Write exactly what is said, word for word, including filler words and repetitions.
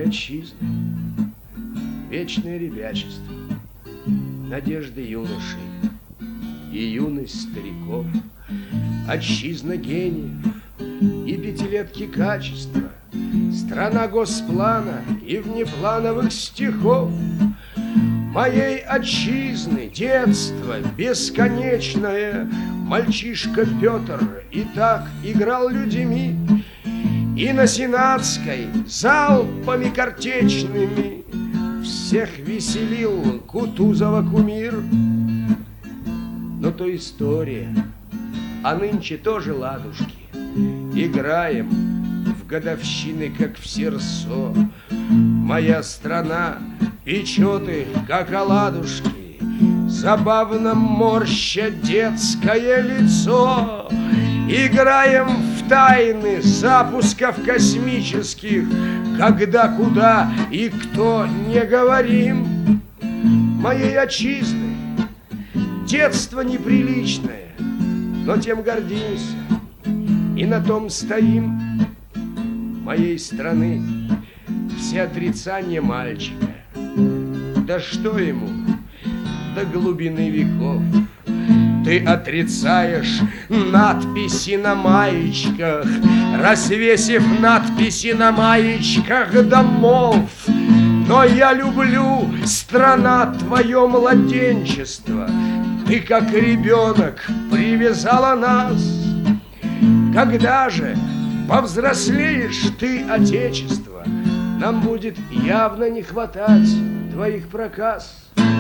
отчизны, вечное ребячество, надежды юношей и юность стариков, отчизна гениев и пятилетки качества, страна госплана и внеплановых стихов. Моей отчизны детство бесконечное, мальчишка Петр и так играл людьми, и на Сенатской залпами картечными всех веселил Кутузова кумир. Но то история, а нынче тоже ладушки. Играем в годовщины, как в серсо. Моя страна печет их, как оладушки, забавно морща детское лицо. Играем в тайны запусков космических, когда, куда и кто не говорим. Моей отчизны детство неприличное, но тем гордимся и на том стоим. Моей страны все отрицания мальчика, да что ему до глубины веков. Ты отрицаешь надписи на маечках, развесив надписи на маечках домов. Но я люблю, страна, твое младенчество. Ты, как ребенок, привязала нас. Когда же повзрослеешь ты, Отечество, нам будет явно не хватать твоих проказ.